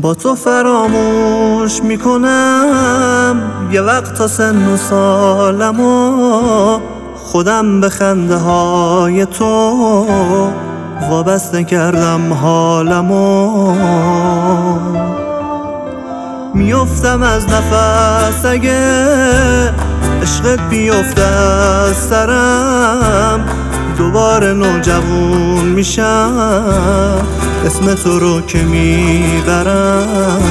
با تو فراموش میکنم یه وقت تا سن و سالم و خودم به خنده های تو وابسته کردم حالم و میافتم از نفس اگه عشقت بیفته از سرم دوباره نوجوون میشم اسم تو رو که میبرم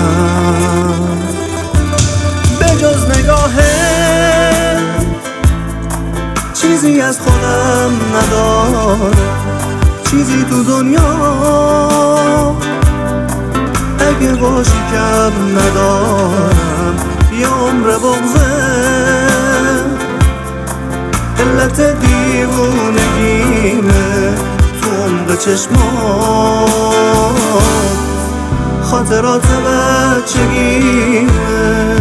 به جز نگاهت چیزی از خودم ندارم چیزی تو دنیا اگه باشی کم ندارم یه عمر بغضه علت دیوونگیمه تو عمق چشمات خاطرات بچگیمه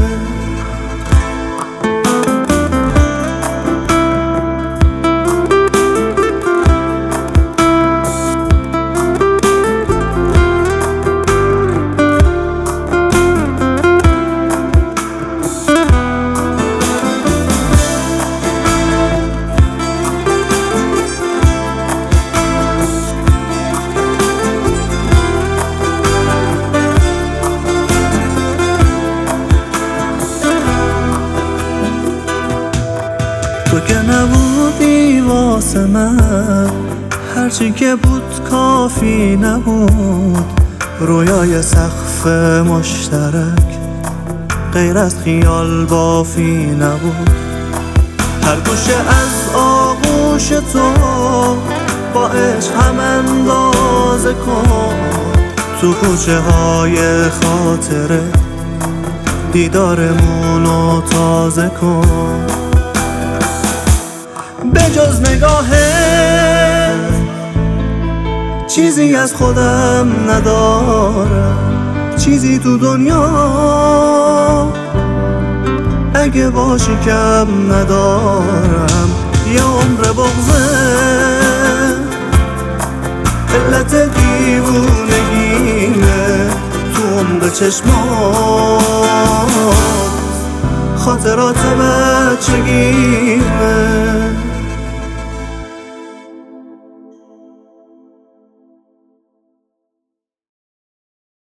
تو که نبودی واسه من هرچی که بود کافی نبود رویای سقف مشترک غیر از خیال بافی نبود هر گوشه از آغوش تو با عشق هم اندازه کن تو کوچه های خاطره دیدارمونو تازه کن به جز نگاهت چیزی از خودم ندارم چیزی تو دنیا اگه باشی کم ندارم یه عمر بغضه علت دیوونگیمه تو عمق چشمات خاطرات بچگیمه